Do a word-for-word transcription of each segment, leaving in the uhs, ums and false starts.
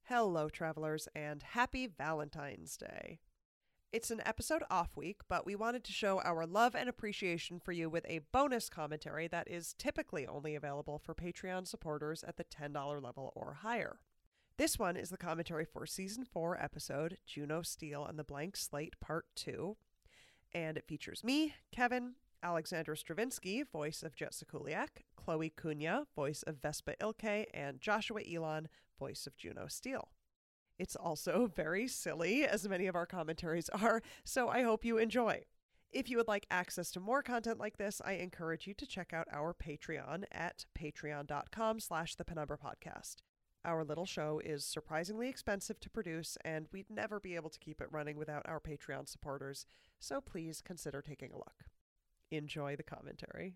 Hello, travelers, and happy Valentine's Day. It's an episode off week, but we wanted to show our love and appreciation for you with a bonus commentary that is typically only available for Patreon supporters at the ten dollars level or higher. This one is the commentary for Season four episode Juno Steel and the Blank Slate Part two, and it features me, Kevin, Alexandra Stravinsky, voice of Jet Sikuliak, Chloe Cunha, voice of Vespa Ilke, and Joshua Elon, voice of Juno Steel. It's also very silly, as many of our commentaries are, so I hope you enjoy. If you would like access to more content like this, I encourage you to check out our Patreon at patreon.com slash the Penumbra Podcast. Our little show is surprisingly expensive to produce, and we'd never be able to keep it running without our Patreon supporters, so please consider taking a look. Enjoy the commentary.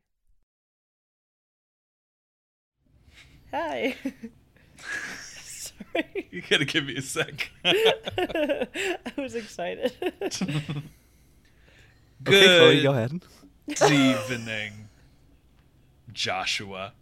Hi. Sorry. You gotta give me a sec. I was excited. Good Okay, Chloe, go ahead. evening, Joshua.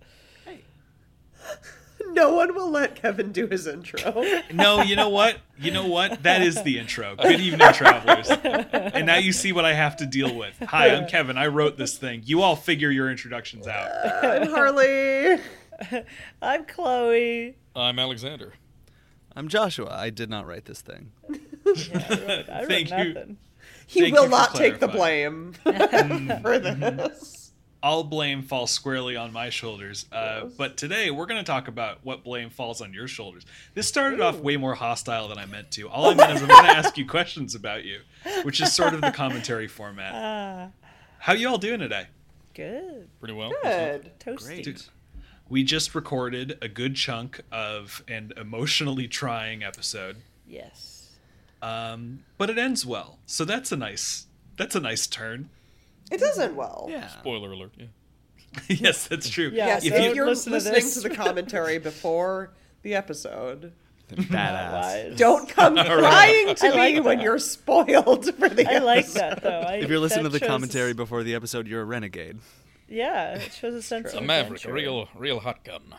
No one will let Kevin do his intro. No, you know what? You know what? That is the intro. Good evening, travelers. And now you see what I have to deal with. Hi, I'm Kevin. I wrote this thing. You all figure your introductions out. I'm Harley. I'm Chloe. I'm Alexander. I'm Joshua. I did not write this thing. Yeah, I wrote, I wrote Thank you. nothing. He Thank will you for not take the clarifying. blame for this. All blame falls squarely on my shoulders. Uh, Yes. but today we're going to talk about what blame falls on your shoulders. This started off way more hostile than I meant to. All I meant is I'm going to ask you questions about you, which is sort of the commentary format. Ah, How you all doing today? good. Pretty well. Good. Toasty. Great. Dude, we just recorded a good chunk of an emotionally trying episode, Yes. um, but it ends well. So that's a nice that's a nice turn. It does end well. Yeah. Spoiler alert. Yeah. Yes, that's true. Yeah, Yes, so if don't you're listen to listening this. to the commentary before the episode, Badass. Wise. don't come crying to I like me when that. you're spoiled for the I episode. like that though. I, If you're listening to that the shows- commentary before the episode, you're a renegade. Yeah, it shows a sense A of maverick, a adventure. real, real hot gun.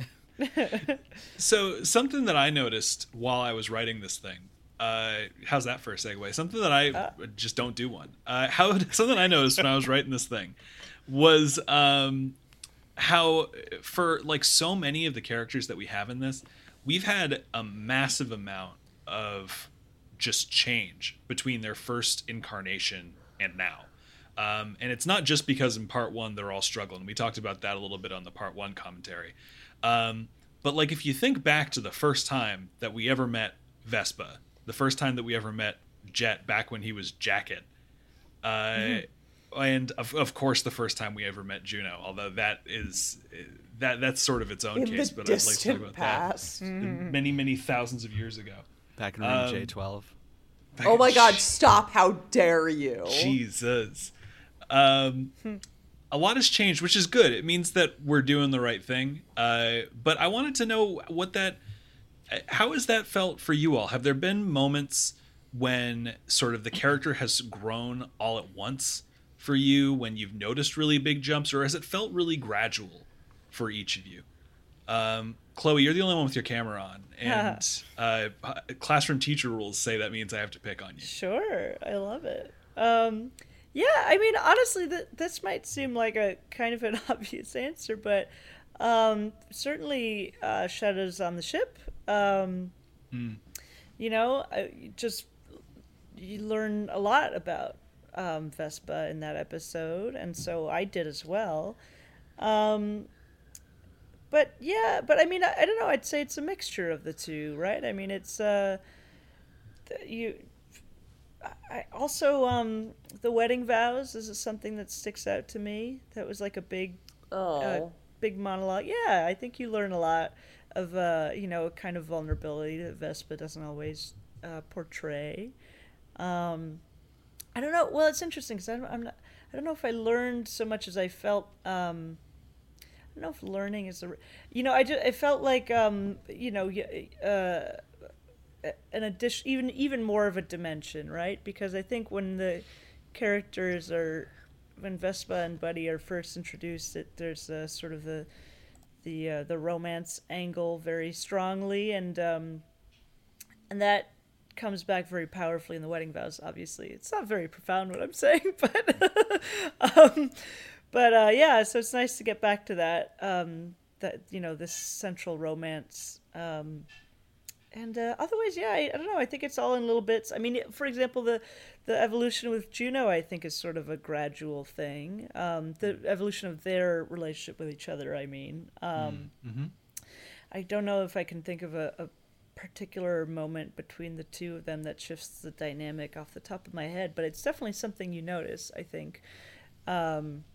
So something that I noticed while I was writing this thing, uh, how's that for a segue? Something that I Uh. just don't do one. Uh, how something I noticed when I was writing this thing was um, how for like so many of the characters that we have in this, we've had a massive amount of just change between their first incarnation and now. Um, and it's not just because in part one they're all struggling. We talked about that a little bit on the part one commentary. Um, but like if you think back to the first time that we ever met Vespa, the first time that we ever met Jet back when he was Jacket, uh, mm-hmm. and of, of course the first time we ever met Juno, although that is that that's sort of its own In case. the But I'd like to talk distant about past. that many many thousands of years ago. Back in room Um, J twelve. Oh my god, stop. How dare you? Jesus. Um, a lot has changed, which is good. It means that we're doing the right thing. Uh, but I wanted to know what that, how has that felt for you all? Have there been moments when sort of the character has grown all at once for you, when you've noticed really big jumps, or has it felt really gradual for each of you? Um, Chloe, you're the only one with your camera on, and uh, classroom teacher rules say that means I have to pick on you. Sure, I love it. Um, yeah, I mean, honestly, th- this might seem like a kind of an obvious answer, but um, certainly uh, Shadows on the Ship. Um, Mm. You know, I, you just you learn a lot about um, Vespa in that episode, and so I did as well. Um, but yeah, but I mean, I, I don't know. I'd say it's a mixture of the two, right? I mean, it's uh, th- you. I also um, the wedding vows is something that sticks out to me. That was like a big, Oh. uh, big monologue. Yeah, I think you learn a lot of uh, you know, a kind of vulnerability that Vespa doesn't always uh, portray. Um, I don't know. Well, it's interesting because I'm not. I don't know if I learned so much as I felt. Um, I don't know if learning is the. You know, I just I felt like um, you know, uh, an addition, even even more of a dimension, right? Because I think when the characters are, when Vespa and Buddy are first introduced, it, there's a sort of the the uh, the romance angle very strongly, and um, and that comes back very powerfully in the Wedding Vows. Obviously, it's not very profound what I'm saying, but um, but uh, yeah. So it's nice to get back to that. Um, that you know, this central romance. Um, And uh, otherwise, yeah, I, I don't know. I think it's all in little bits. I mean, for example, the the evolution with Juno, I think, is sort of a gradual thing. Um, the evolution of their relationship with each other, I mean. Um, Mm-hmm. I don't know if I can think of a, a particular moment between the two of them that shifts the dynamic off the top of my head, but it's definitely something you notice, I think. Um,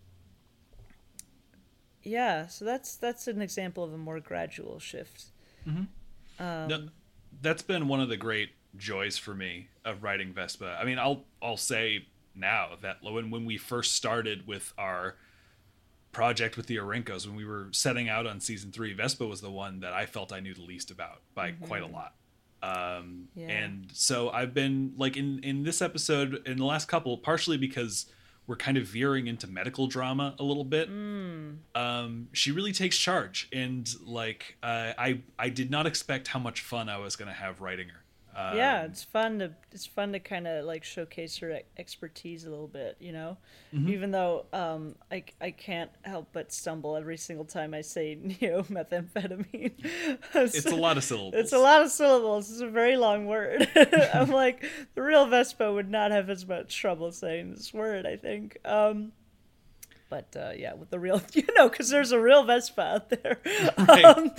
yeah, so that's that's an example of a more gradual shift. Mm-hmm. Um, no, that's been one of the great joys for me of writing Vespa. I mean, I'll I'll say now that when when we first started with our project with the Orenkos, when we were setting out on season three, Vespa was the one that I felt I knew the least about by mm-hmm. quite a lot. Um, yeah. And so I've been like in in this episode, in the last couple, partially because we're kind of veering into medical drama a little bit. Mm. Um, she really takes charge, and like uh, I I did not expect how much fun I was going to have writing her. Um, yeah, it's fun to it's fun to kind of like showcase her expertise a little bit, you know. Mm-hmm. Even though um, I I can't help but stumble every single time I say neo-methamphetamine. It's a lot of syllables. It's a lot of syllables. It's a very long word. I'm like, the real Vespa would not have as much trouble saying this word, I think. Um, But, uh, yeah, with the real, you know, because there's a real Vespa out there. Right. Um,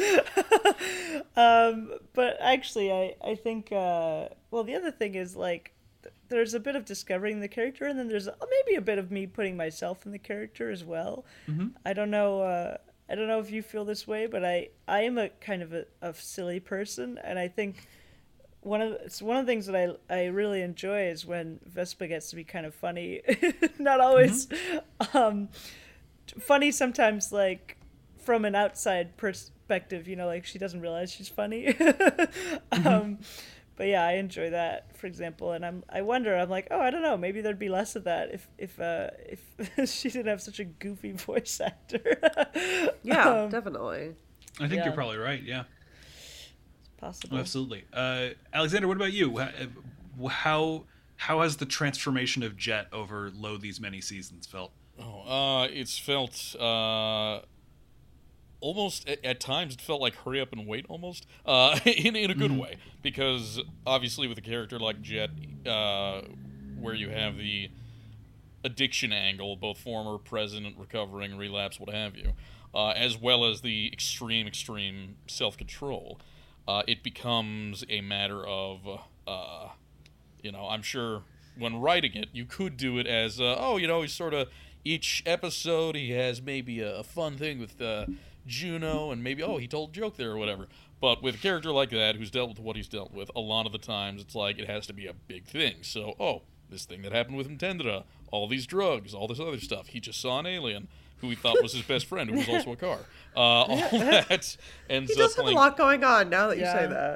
um, but actually, I, I think, uh, well, the other thing is, like, th- there's a bit of discovering the character, and then there's uh, maybe a bit of me putting myself in the character as well. Mm-hmm. I don't know, uh, I don't know if you feel this way, but I, I am a kind of a, a silly person, and I think one of it's one of the things that I I really enjoy is when Vespa gets to be kind of funny. Not always mm-hmm. um, funny sometimes, like from an outside perspective, you know, like she doesn't realize she's funny. mm-hmm. um, but yeah, I enjoy that, for example, and I'm I wonder I'm like, oh, I don't know, maybe there'd be less of that if if uh, if she didn't have such a goofy voice actor. yeah, um, definitely. I think yeah. you're probably right. Yeah. Possible. Absolutely. Uh, Alexander, what about you? How how has the transformation of Jet over lo these many seasons felt? Oh, uh, it's felt uh, almost at, at times it felt like hurry up and wait almost uh, in in a good mm-hmm. way, because obviously with a character like Jet, uh, where you have the addiction angle, both former, present, recovering, relapse, what have you, uh, as well as the extreme extreme self-control. Uh, it becomes a matter of, uh, you know, I'm sure when writing it, you could do it as, uh, oh, you know, he's sort of, each episode he has maybe a, a fun thing with uh, Juno, and maybe, oh, he told a joke there or whatever. But with a character like that, who's dealt with what he's dealt with, a lot of the times it's like it has to be a big thing. So, oh, this thing that happened with Intendida, all these drugs, all this other stuff. He just saw an alien who he thought was his best friend, who was also a car. Uh, all that ends he does up have playing... a lot going on now that you yeah. say that.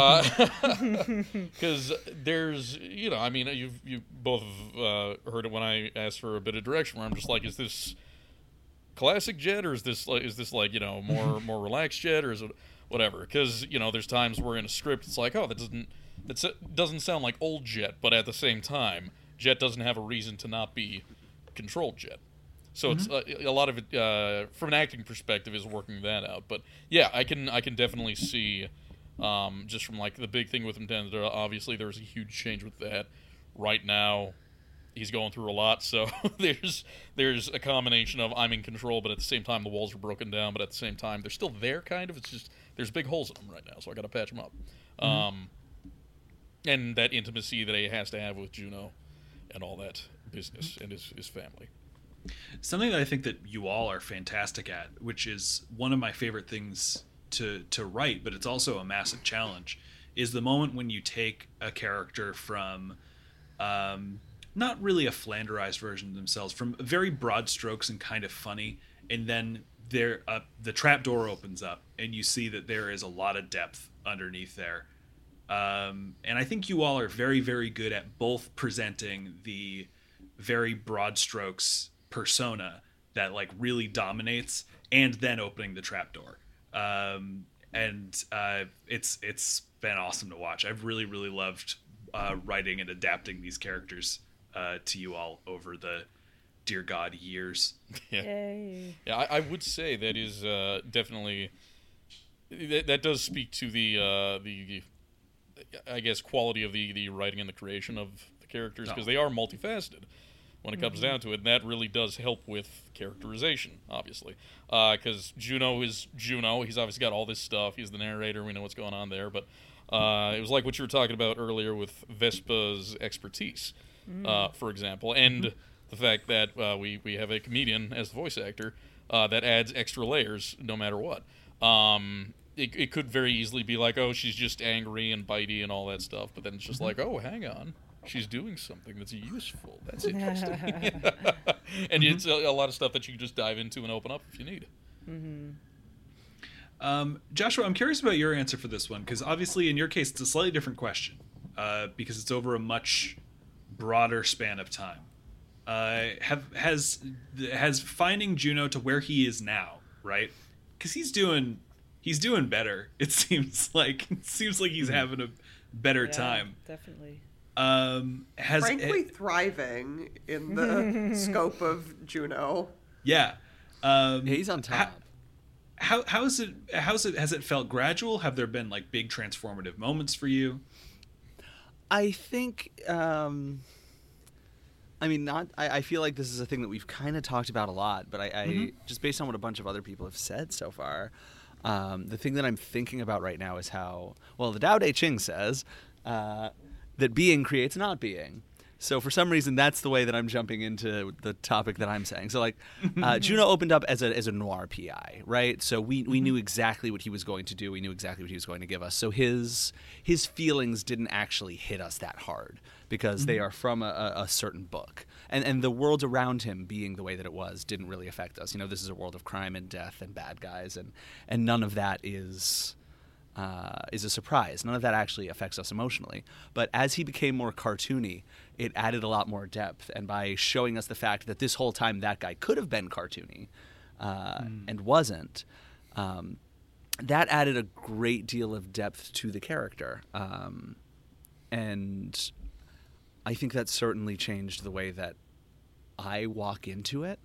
Yeah, because uh, there's, you know, I mean, you've you both have uh, heard it when I asked for a bit of direction, where I'm just like, is this classic Jet, or is this like, is this like, you know, more more relaxed Jet, or is it whatever? Because you know, there's times where in a script it's like, oh, that doesn't that doesn't sound like old Jet, but at the same time, Jet doesn't have a reason to not be controlled Jet. So mm-hmm. it's uh, a lot of it uh, from an acting perspective is working that out. But yeah, I can I can definitely see um, just from like the big thing with Intendida. Obviously, there's a huge change with that. Right now, he's going through a lot. So there's there's a combination of I'm in control, but at the same time the walls are broken down. But at the same time they're still there, kind of. It's just there's big holes in them right now, so I got to patch them up. Mm-hmm. Um, and that intimacy that he has to have with Juno, and all that business, and his his family. Something that I think that you all are fantastic at, which is one of my favorite things to to write, but it's also a massive challenge, is the moment when you take a character from um, not really a Flanderized version of themselves, from very broad strokes and kind of funny, and then there uh, the trap door opens up and you see that there is a lot of depth underneath there. Um, and I think you all are very, very good at both presenting the very broad strokes persona that like really dominates, and then opening the trapdoor. um, and uh, it's it's been awesome to watch. I've really really loved uh, writing and adapting these characters uh, to you all over the dear God years. Yeah, Yay. yeah. I, I would say that is uh, definitely that, that does speak to the uh, the I guess quality of the the writing and the creation of the characters, because Oh. they are multifaceted when it comes down to it, and that really does help with characterization, obviously. Because uh, Juno is Juno. He's obviously got all this stuff. He's the narrator. We know what's going on there. But uh, it was like what you were talking about earlier with Vespa's expertise, uh, for example, and the fact that uh, we, we have a comedian as the voice actor uh, that adds extra layers no matter what. Um, it, it could very easily be like, oh, she's just angry and bitey and all that stuff. But then it's just like, oh, hang on. She's doing something that's useful. That's interesting. And it's a, a lot of stuff that you can just dive into and open up if you need. Um, Joshua, I'm curious about your answer for this one, because obviously in your case it's a slightly different question, uh, because it's over a much broader span of time. Uh, have has has finding Juno to where he is now, right? Because he's doing he's doing better. It seems like it seems like he's having a better Yeah, time. Definitely. Um, has Frankly, it- thriving in the scope of Juno. yeah. Um, Yeah, he's on top. How how is it? How's it? Has it felt gradual? Have there been like big transformative moments for you? I think, um, I mean, not. I, I feel like this is a thing that we've kind of talked about a lot, but I, I Mm-hmm. just based on what a bunch of other people have said so far, um, the thing that I'm thinking about right now is how well the Tao Te Ching says uh, that being creates not being. So for some reason, that's the way that I'm jumping into the topic that I'm saying. So like, uh, Juno opened up as a as a noir P I, right? So we, we knew exactly what he was going to do. We knew exactly what he was going to give us. So his his feelings didn't actually hit us that hard because they are from a, a, a certain book, and and the world around him being the way that it was didn't really affect us. You know, this is a world of crime and death and bad guys, and and none of that is. Uh, is a surprise. None of that actually affects us emotionally. But as he became more cartoony, it added a lot more depth. And by showing us the fact that this whole time that guy could have been cartoony uh, mm. and wasn't, um, that added a great deal of depth to the character. Um, and I think that certainly changed the way that I walk into it.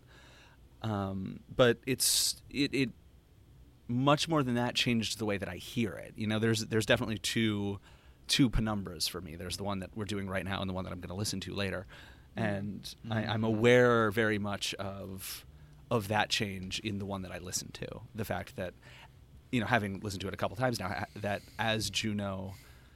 Um, but it's it, it much more than that changed the way that I hear it. You know, there's there's definitely two two penumbras for me. There's the one that we're doing right now and the one that I'm going to listen to later. And mm-hmm. I, I'm aware very much of of that change in the one that I listened to. The fact that, you know, having listened to it a couple times now, that as Juno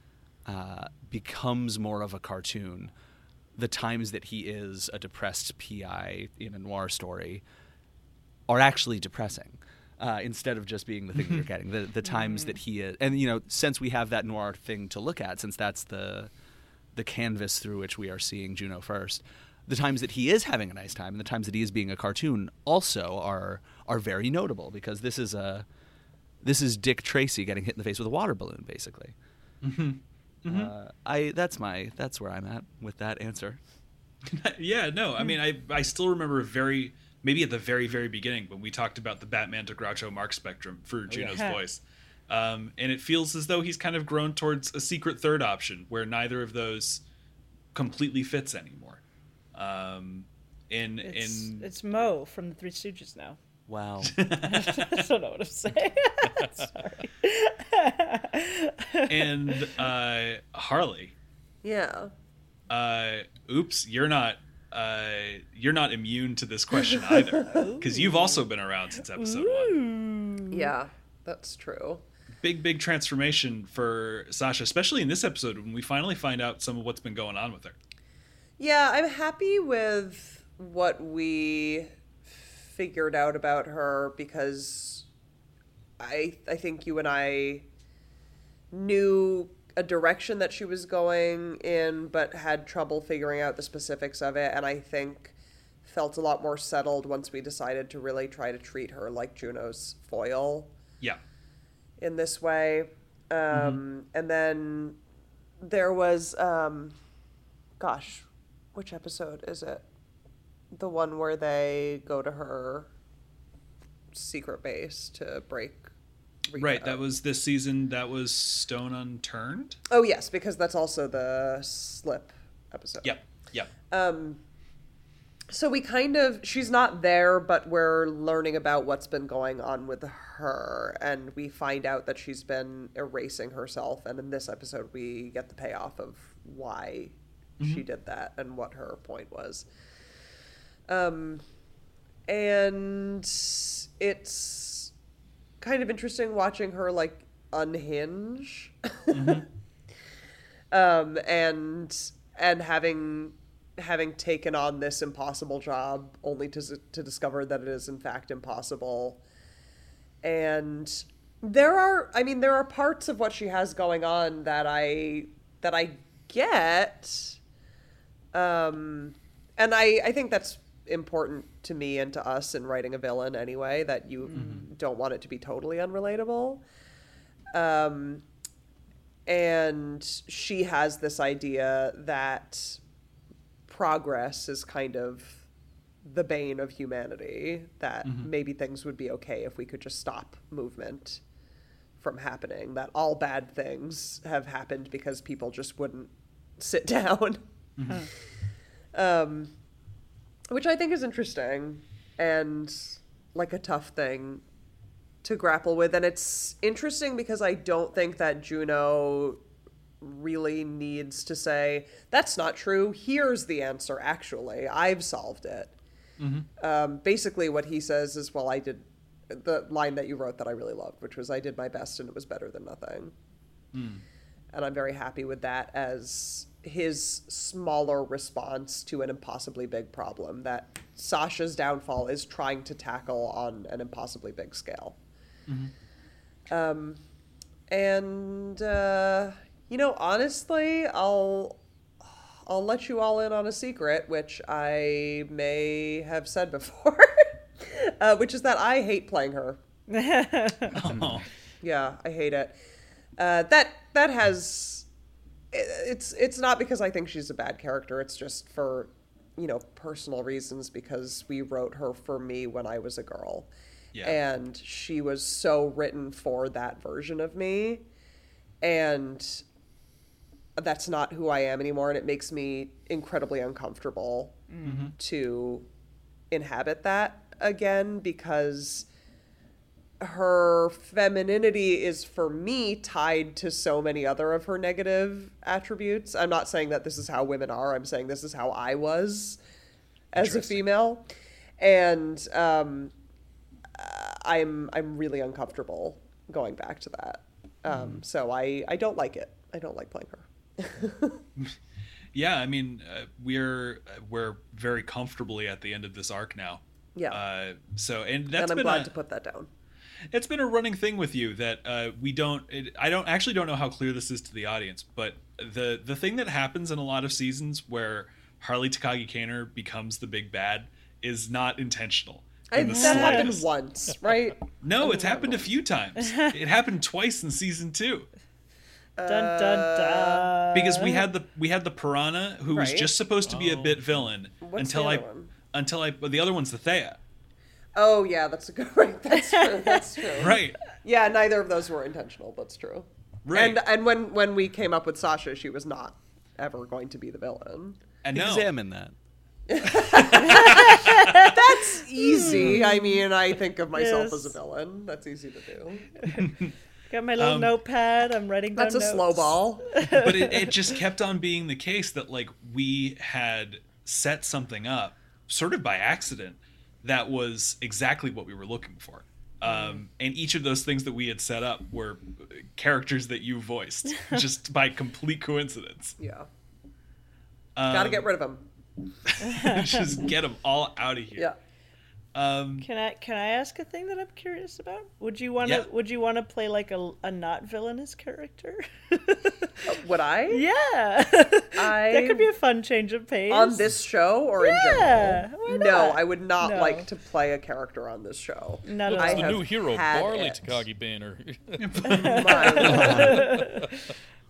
uh, becomes more of a cartoon, the times that he is a depressed P I in a noir story are actually depressing. Uh, instead of just being the thing that you're getting, the the times that he is, and you know, since we have that noir thing to look at, since that's the the canvas through which we are seeing Juno first, the times that he is having a nice time and the times that he is being a cartoon also are are very notable, because this is a this is Dick Tracy getting hit in the face with a water balloon, basically. Mm-hmm. Mm-hmm. Uh, I that's my that's where I'm at with that answer. Yeah, no, I mean, I I still remember very. Maybe at the very, very beginning when we talked about the Batman to Groucho Marx spectrum for Juno's yeah. voice. Um, and it feels as though he's kind of grown towards a secret third option where neither of those completely fits anymore. Um, in It's, in it's Mo from the Three Stooges now. Wow. I don't know what I'm saying. Sorry. and uh, Harley, Yeah. uh, oops, you're not uh, you're not immune to this question either, because you've also been around since episode one. Yeah, that's true. Big, big transformation for Sasha, especially in this episode when we finally find out some of what's been going on with her. Yeah, I'm happy with what we figured out about her, because I I think you and I knew a direction that she was going in, but had trouble figuring out the specifics of it, and I think felt a lot more settled once we decided to really try to treat her like Juno's foil. Yeah. In this way. Um, mm-hmm. And then there was, um, gosh, which episode is it? The one where they go to her secret base to break read Right, that. that was this season. That was Stone Unturned. Oh yes, because that's also the Slip episode. Yep, yep. Um, so we kind of, she's not there, but we're learning about what's been going on with her, and we find out that she's been erasing herself, and in this episode we get the payoff of why she did that and what her point was. Um, and it's kind of interesting watching her, like, unhinge. um, and and having having taken on this impossible job only to to discover that it is in fact impossible. And there are, I mean, there are parts of what she has going on that I that I get, um, and I I think that's important to me and to us in writing a villain anyway, that you mm-hmm. don't want it to be totally unrelatable. Um, and she has this idea that progress is kind of the bane of humanity, that mm-hmm. maybe things would be okay if we could just stop movement from happening, that all bad things have happened because people just wouldn't sit down. Mm-hmm. um, which I think is interesting and like a tough thing to grapple with. And it's interesting because I don't think that Juno really needs to say, that's not true, here's the answer, actually, I've solved it. Mm-hmm. Um, basically what he says is, well, I did the line that you wrote that I really loved, which was, I did my best and it was better than nothing. Mm. And I'm very happy with that as his smaller response to an impossibly big problem that Sasha's downfall is trying to tackle on an impossibly big scale. Mm-hmm. Um, and, uh, you know, honestly, I'll, I'll let you all in on a secret, which I may have said before, uh, which is that I hate playing her. Oh. Yeah, I hate it. Uh, that, that has, it's, it's not because I think she's a bad character. It's just for, you know, personal reasons, because we wrote her for me when I was a girl. Yeah. And she was so written for that version of me. And that's not who I am anymore. And it makes me incredibly uncomfortable mm-hmm. to inhabit that again, because her femininity is, for me, tied to so many other of her negative attributes. I'm not saying that this is how women are. I'm saying this is how I was as a female. And, um, I'm I'm really uncomfortable going back to that. Um, mm. So I, I don't like it. I don't like playing her. Yeah, I mean, uh, we're we're very comfortably at the end of this arc now. Yeah. Uh, so and that's and I'm been glad a, to put that down. It's been a running thing with you that uh, we don't. It, I don't actually don't know how clear this is to the audience, but the the thing that happens in a lot of seasons where Harley Takagi Kaner becomes the big bad is not intentional. I, that happened once, right? No, it's happened a few times. It happened twice in season two. Dun dun dun. Because we had the we had the Piranha, who was Right. just supposed to be a Oh. bit villain What's until the I other one? until I well, the other one's the Thea. Oh yeah, that's a good right. That's true. That's true. Right. Yeah, neither of those were intentional. That's true. Right. And and when when we came up with Sasha, she was not ever going to be the villain. And no. Examine that. That's easy. I mean, I think of myself Yes. as a villain. That's easy to do. Got my little Um, notepad. I'm writing down That's a notes. slow ball. But it, it just kept on being the case that like we had set something up sort of by accident that was exactly what we were looking for. Um, and each of those things that we had set up were characters that you voiced just by complete coincidence. Yeah. Um, Gotta get rid of him. just get them all out of here. Yeah. Um, Can I can I ask a thing that I'm curious about? Would you want to Yeah. Would you want to play like a, a not villainous character? Uh, would I? Yeah, I that could be a fun change of pace on this show or in Yeah, general? why No, not? I would not No. like to play a character on this show. Not Look, at it's I all. the have new hero, had Barley it. Takagi Banner. My Lord.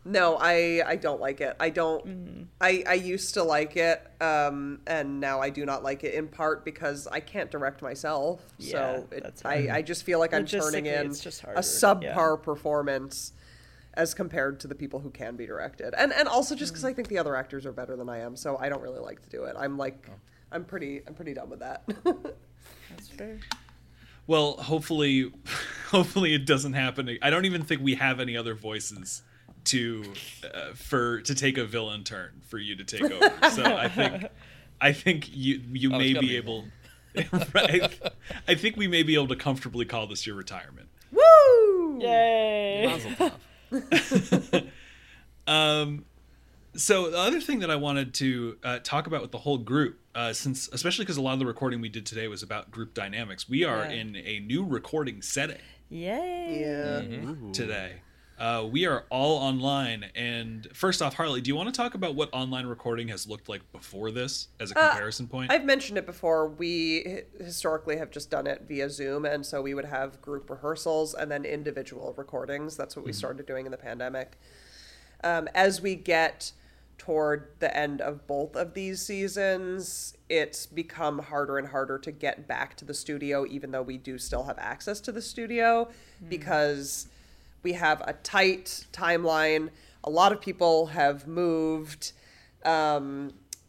No, I I don't like it. I don't. Mm-hmm. I I used to like it, um, and now I do not like it. In part because I can't direct myself, Yeah, so it, that's I hard. I just feel like I'm turning Logistically, in it's just a harder, subpar yeah. performance as compared to the people who can be directed, and and also just because I think the other actors are better than I am, so I don't really like to do it. I'm like, I'm pretty I'm pretty done with that. That's fair. Well, hopefully, hopefully it doesn't happen. I don't even think we have any other voices to uh, for to take a villain turn for you to take over. So I think I think you you Oh, it's may gotta be be able. Right, I think we may be able to comfortably call this your retirement. Woo! Yay! Mazel tov. Um, so the other thing that I wanted to uh, talk about with the whole group, uh, since especially because a lot of the recording we did today was about group dynamics, we are Yeah. in a new recording setting Yay! Yeah. Ooh. today. Uh, we are all online, and first off, Harley, do you want to talk about what online recording has looked like before this as a Uh, comparison point? I've mentioned it before. We hi- historically have just done it via Zoom, and so we would have group rehearsals and then individual recordings. That's what we started doing in the pandemic. Um, as we get toward the end of both of these seasons, it's become harder and harder to get back to the studio, even though we do still have access to the studio, because we have a tight timeline. A lot of people have moved, um,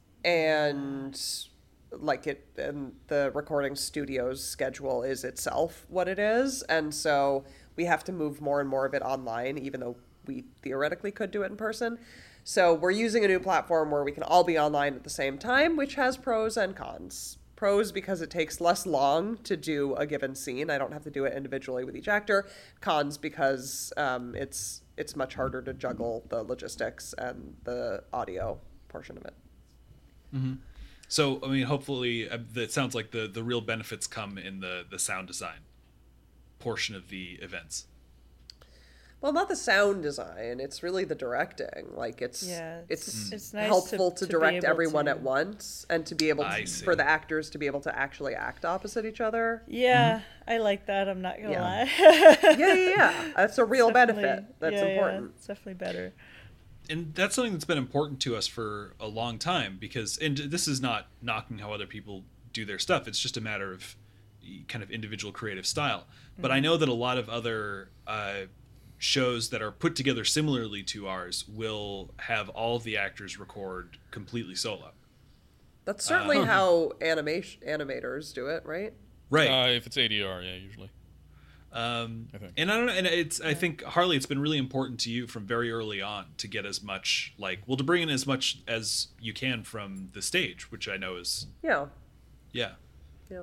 and like it, and the recording studio's schedule is itself what it is, and so we have to move more and more of it online, even though we theoretically could do it in person. So we're using a new platform where we can all be online at the same time, which has pros and cons. Pros because it takes less long to do a given scene. I don't have to do it individually with each actor. Cons because um, it's it's much harder to juggle the logistics and the audio portion of it. So, I mean, hopefully, uh, it sounds like the, the real benefits come in the, the sound design portion of the events. Well, not the sound design. It's really the directing. Like it's Yeah, it's, it's- it's nice helpful to- to, to be direct able everyone to- at once and to be able I to, see. for the actors to be able to actually act opposite each other. Yeah, I like that. I'm not gonna Yeah. lie. Yeah, yeah, yeah. That's a real Definitely- benefit. That's yeah, yeah, important. it's definitely better. And that's something that's been important to us for a long time because, and this is not knocking how other people do their stuff. It's just a matter of kind of individual creative style. But I know that a lot of other uh, shows that are put together similarly to ours will have all of the actors record completely solo. That's certainly Uh, how animation animators do it, right? Right. Uh, if it's A D R, yeah, usually. Um, I think. and I don't know, and it's I think Harley, it's been really important to you from very early on to get as much like well to bring in as much as you can from the stage, which I know is Yeah. yeah. Yeah.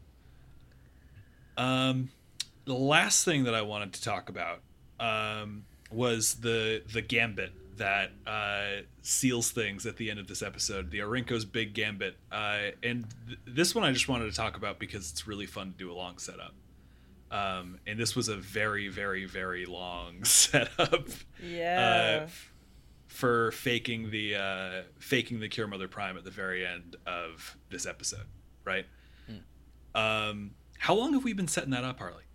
Um, the last thing that I wanted to talk about um, was the the gambit that uh, seals things at the end of this episode, the Orinko's big gambit, uh, and th- this one I just wanted to talk about because it's really fun to do a long setup. Um, and this was a very, very, very long setup. Yeah. Uh, f- for faking the uh, faking the Cure Mother Prime at the very end of this episode, right? Um, how long have we been setting that up, Harley?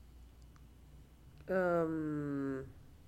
Um.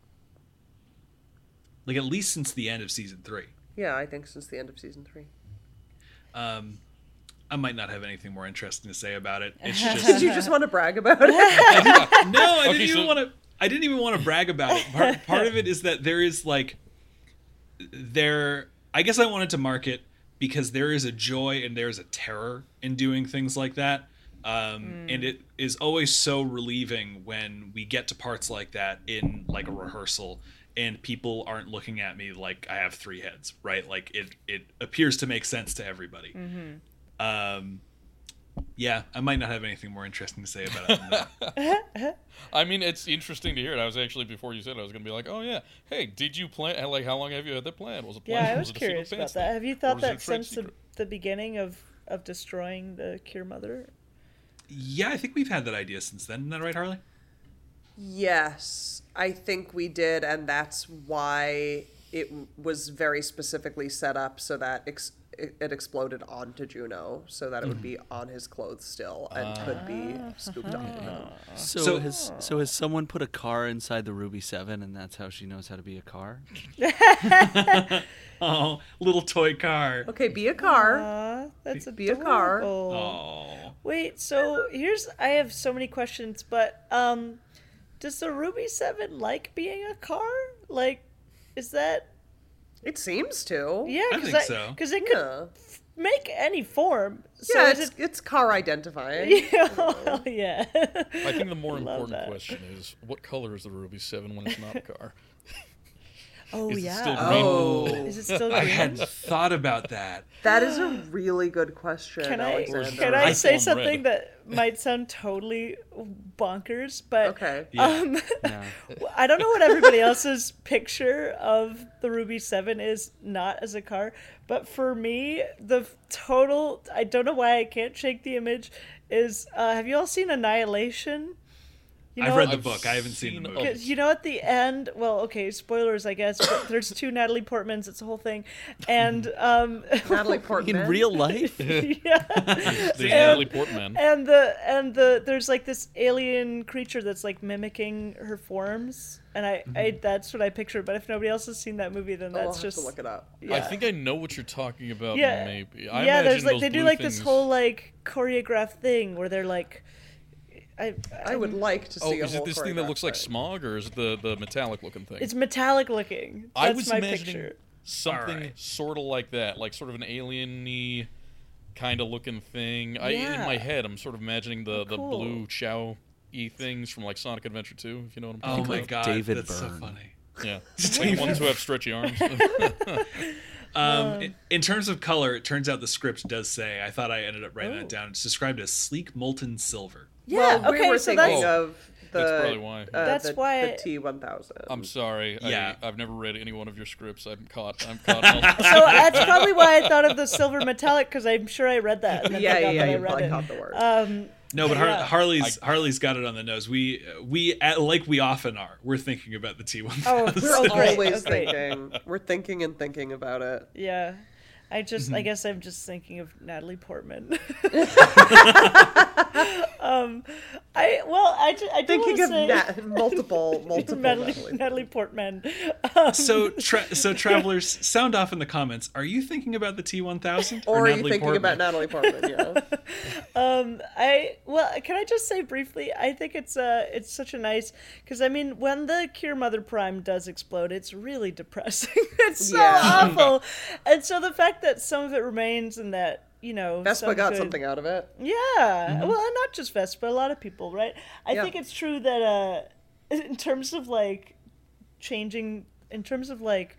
Like at least since the end of season three. Yeah, I think since the end of season three. Um, I might not have anything more interesting to say about it. It's Did just you just want to brag about it? no, I didn't Okay, even so- want to. I didn't even want to brag about it. Part, part of it is that there is like there. I guess I wanted to mark it because there is a joy and there is a terror in doing things like that. Um, And it is always so relieving when we get to parts like that in like a rehearsal and people aren't looking at me like I have three heads, right? Like it, it appears to make sense to everybody. Um, yeah, I might not have anything more interesting to say about it than that. I mean, it's interesting to hear it. I was actually, before you said it, I was going to be like, oh, yeah. Hey, did you plan? Like, how long have you had that plan? Was it planned? Yeah, I was it a secret curious about fancy? that. Have you Or thought was it a that trade since the, secret? the beginning of, of destroying the Cure Mother? Yeah, I think we've had that idea since then. Isn't that right, Harley? Yes, I think we did, and that's why it w- was very specifically set up so that ex- it, it exploded onto Juno so that it would be on his clothes still and could be scooped off of him. So, So- has so has someone put a car inside the Ruby Seven, and that's how she knows how to be a car? Oh, little toy car. Okay, be a car. Aw, that's Be a car. adorable. Oh. Wait, so here's I have so many questions, but um, does the Ruby Seven like being a car? Like, is that It seems to. yeah? I Cause think so. Because it could Yeah. make any form. So Yeah, is it's, it, it's car identifying. yeah, well, yeah. I think the more Love important that. question is, what color is the Ruby Seven when it's not a car? Oh Is it yeah. still green? Oh, Is it still I green? hadn't thought about that. that is a really good question, Can I Alexander. can I I say saw 'em something red. that might sound totally bonkers, but Okay. Yeah. um, Yeah. I don't know what everybody else's picture of the Ruby Seven is, not as a car, but for me, the total, I don't know why I can't shake the image, is, uh, have you all seen Annihilation? You I've read the I've book. I haven't seen the seen movie. a- 'Cause you know, at the end, well, okay, spoilers, I guess, but there's two Natalie Portmans, it's a whole thing, and, um, Natalie Portman. In real life, yeah. The And- Natalie Portman. And the and the there's like this alien creature that's like mimicking her forms, and I, I that's what I picture. But if nobody else has seen that movie, then Oh, I'll that's have just to look it up. yeah. I think I know what you're talking about. yeah, Maybe. I yeah. There's imagine like those they do blue like this things- whole like choreographed thing where they're like, I I would like to see Oh, a is it whole this thing that looks like choreographed thing. smog, or is it the the metallic looking thing? It's metallic looking. That's I was my imagining picture. something Alright. sort of like that, like sort of an alien-y kind of looking thing. I in Yeah. my head, I'm sort of imagining the Oh, the cool. blue Chow y things from like Sonic Adventure two, if you know what I'm Oh talking my about. god, David that's so Byrne. funny. Yeah, like the ones who have stretchy arms. Um, in, in terms of color, it turns out the script does say. I thought I ended up writing Oh. that down. It's described as sleek molten silver. Yeah. Well, okay. we were so thinking that's of the. That's probably why. Uh, That's the, why the I- T one thousand. I'm sorry. Yeah. I, I've never read any one of your scripts. I'm caught. I'm caught. in all- so that's probably why I thought of the silver metallic, because I'm sure I read that. And then Yeah, forgot yeah, that I you read probably it. caught the word. Um, No, but Har- Yeah. Harley's Harley's got it on the nose. We we at, like we often are. We're thinking about the T one thousand. Oh, We're great, always oh, great. thinking. We're thinking and thinking about it. Yeah. I just, Mm-hmm. I guess I'm just thinking of Natalie Portman. um, I, well, I, ju- I do Thinking wanna of say, nat- multiple, multiple Natalie, Natalie. Natalie Portman. Um, So tra- so travelers, sound off in the comments. Are you thinking about the T one thousand Or are you Natalie thinking Portman? about Natalie Portman? Yeah. um, I, well, can I just say briefly, I think it's, uh, it's such a nice, because I mean, when the Cure Mother Prime does explode, it's really depressing. It's so Yeah. awful. And so the fact that some of it remains and that, you know, Vespa some got good- something out of it. Yeah, well, and not just Vespa, a lot of people, right? I Yeah. think it's true that uh, in terms of like changing, in terms of like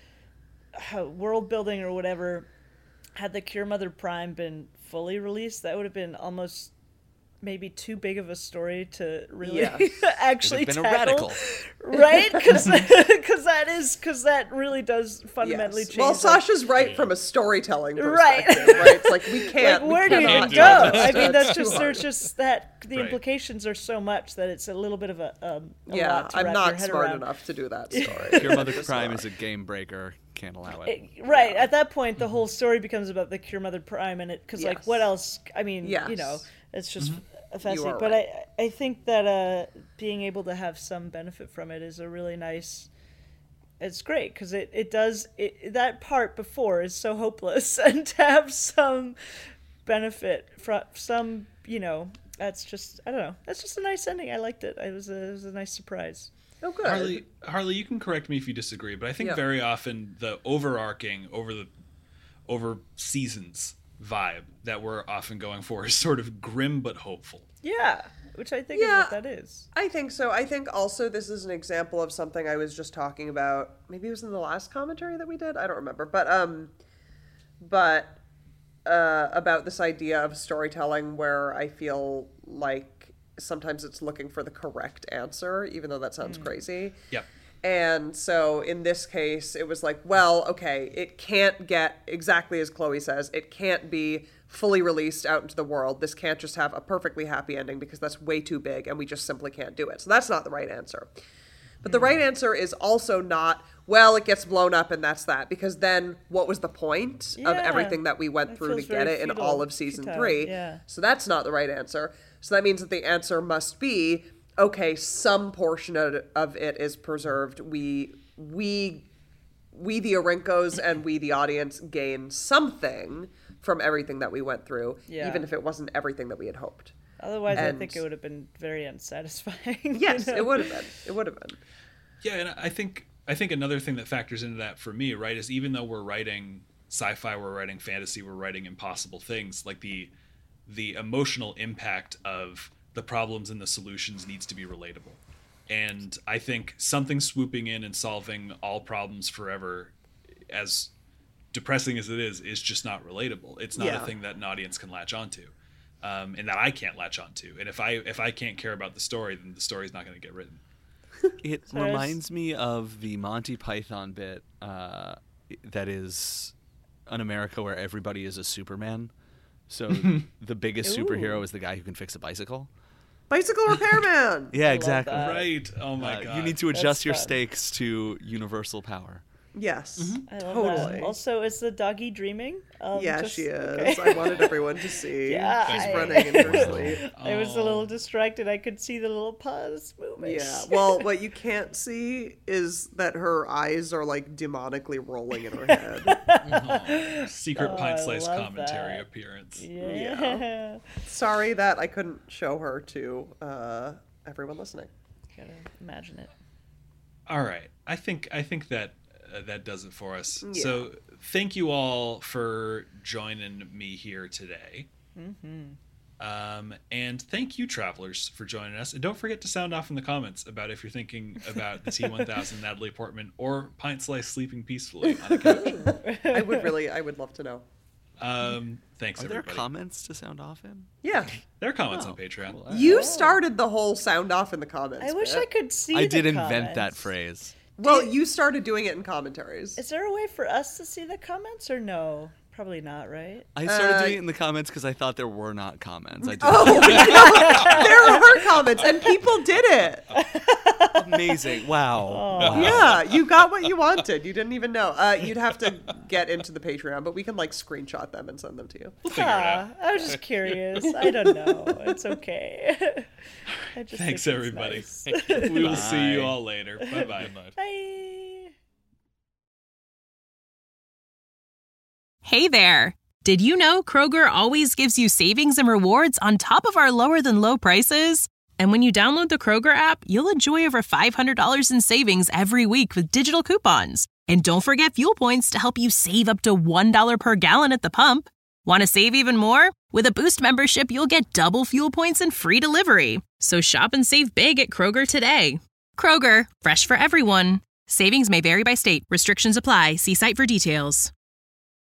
how world building or whatever, had the Cure Mother Prime been fully released, that would have been almost maybe too big of a story to really Yes. actually It'd have been a tackle, radical. right? Because that is because that really does fundamentally Yes. change. Well, like, Sasha's right from a storytelling Right. perspective, right? It's like we can't. like, where we do you cannot go? this. I mean, that's too just hard. there's just that the Right. implications are so much that it's a little bit of a, um, a Yeah, lot to I'm wrap not your head smart around. enough to do that story. Your Mother Just Prime not. is a game breaker. Can't allow it. It- right at that point, the whole story becomes about the Cure Mother Prime, and it because like Yes. what else? I mean, Yes. you know, it's just You fascinating. are But right. I I think that uh, being able to have some benefit from it is a really nice. It's great because it, it does it, that part before is so hopeless, and to have some benefit from some, you know, that's just I don't know. That's just a nice ending. I liked it. It was a, it was a nice surprise. Oh, good. Harley, Harley, you can correct me if you disagree, but I think Yeah. very often the overarching over the over seasons vibe that we're often going for is sort of grim but hopeful. Yeah, which I think Yeah. is what that is. I think so. I think also this is an example of something I was just talking about. Maybe it was in the last commentary that we did. I don't remember. But um, but uh, about this idea of storytelling where I feel like sometimes it's looking for the correct answer, even though that sounds crazy. Yep. And so in this case, it was like, well, okay, it can't get exactly as Chloe says. It can't be fully released out into the world. This can't just have a perfectly happy ending because that's way too big and we just simply can't do it. So that's not the right answer. But the right answer is also not, well, it gets blown up and that's that. Because then what was the point of Yeah. everything that we went That through to feels get very it in futile- all of season futile, three? yeah. So that's not the right answer. So that means that the answer must be, okay, some portion of, of it is preserved. We, we, we the Orinkos and we the audience gain something from everything that we went through, Yeah. even if it wasn't everything that we had hoped. Otherwise, And- I think it would have been very unsatisfying. you Yes, know? it would have been. It would have been. Yeah, and I think I think another thing that factors into that for me, right, is even though we're writing sci-fi, we're writing fantasy, we're writing impossible things, like the the emotional impact of the problems and the solutions needs to be relatable. And I think something swooping in and solving all problems forever, as depressing as it is, is just not relatable. It's not Yeah. a thing that an audience can latch onto. Um, and that I can't latch onto. And if I if I can't care about the story, then the story's not going to get written. It So there's- reminds me of the Monty Python bit uh, that is an America where everybody is a Superman. So the biggest Ooh. superhero is the guy who can fix a bicycle. Bicycle repairman. Yeah, love exactly. that. Right. Oh my Uh, god. you need to That's adjust your fun. stakes to universal power. Yes. I love Totally. that. Also, is the doggy dreaming? Um, Yeah, just- she is. okay. I wanted everyone to see. Yeah, She's I- running in her sleep. I was a Oh. little distracted. I could see the little paws moving. Yeah. Well, what you can't see is that her eyes are like demonically rolling in her head. Oh, secret Oh, pint I slice love commentary that. appearance. Yeah. Sorry that I couldn't show her to uh, everyone listening. Gotta imagine it. All right. I think I think that uh, that does it for us. Yeah. So thank you all for joining me here today. Mm-hmm. Um, and thank you, travelers, for joining us. And don't forget to sound off in the comments about if you're thinking about the T one thousand Natalie Portman or Pint Slice sleeping peacefully on a couch. I would really, I would love to know. Um, thanks, Are there everybody. comments to sound off in? Yeah. there are comments Oh, on Patreon. cool. You started the whole sound off in the comments. I wish bit. I could see. I the did invent that comments. phrase. Well, you started doing it in commentaries. Is there a way for us to see the comments or no? Probably not, right? I started Uh, doing it in the comments because I thought there were not comments. I did Oh, no, there are comments, and people did it. amazing. Wow. Wow. Yeah, you got what you wanted. You didn't even know. Uh, you'd have to get into the Patreon, but we can like screenshot them and send them to you. We'll figure it out. Ah, I was just curious. I don't know. It's okay. I just Thanks, think it's everybody. nice. We will see you Bye. all later. Bye bye. Good night. Bye. Hey there! Did you know Kroger always gives you savings and rewards on top of our lower than low prices? And when you download the Kroger app, you'll enjoy over five hundred dollars in savings every week with digital coupons. And don't forget fuel points to help you save up to one dollar per gallon at the pump. Want to save even more? With a Boost membership, you'll get double fuel points and free delivery. So shop and save big at Kroger today. Kroger, fresh for everyone. Savings may vary by state. Restrictions apply. See site for details.